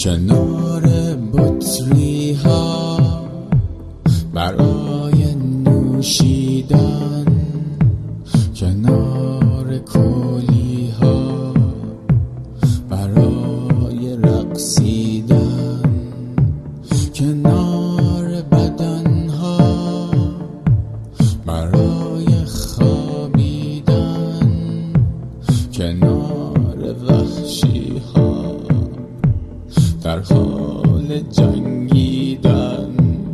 کنار بطری ها برای نوشیدن، کنار کولی ها برای رقصیدن، کنار بدن ها برای خوابیدن، کنار وحشی ها در حال جنگیدن.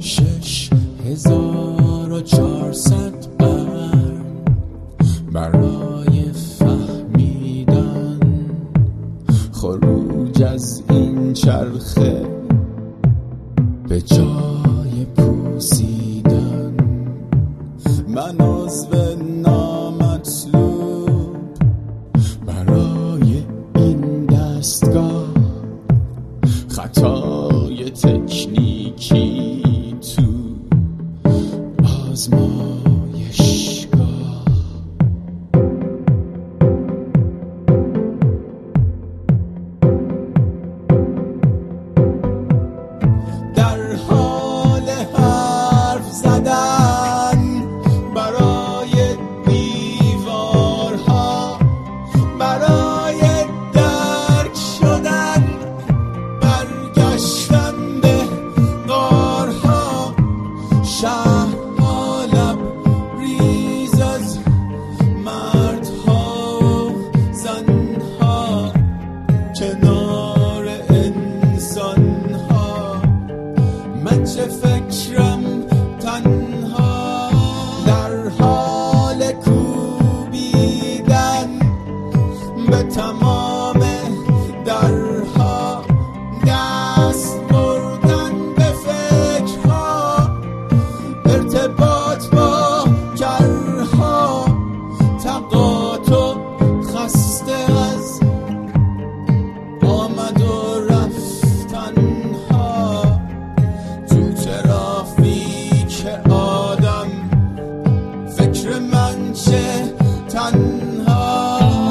6400 قرن برای فهمیدن خروج از این چرخه به جای پوسیدن. من عضو نامطلوب برای این دستگاه، خطای تکنیکی تو آزمایشگاه. در حال حرف زدن برای دیوارها، برای درک شدن، برگشتن به غارها، شهرها لبریز از مردها و زنها، کنار انسانها. من چه فکرم تنها در حال کوبیدن به تمام درها، دست بردن به فکرها، ارتباط با کرها، تقاطع خسته از آمد و رفتنها، تو ترافیک آدم فکر من چه تنها.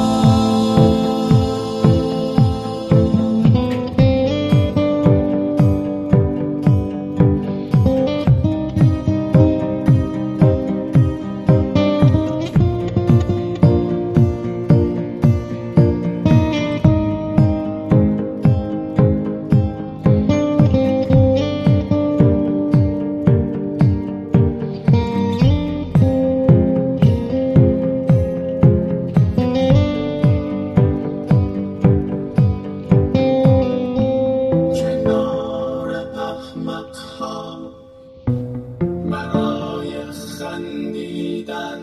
برای خندیدن،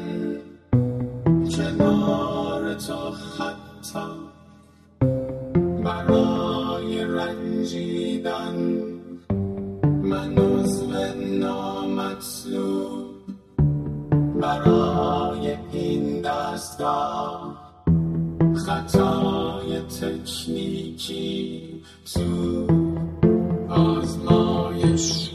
کنار تو حتی برای رنجیدن. من عضو نامطلوب برای این دستگاه، خطای تکنیکی تو آزمایش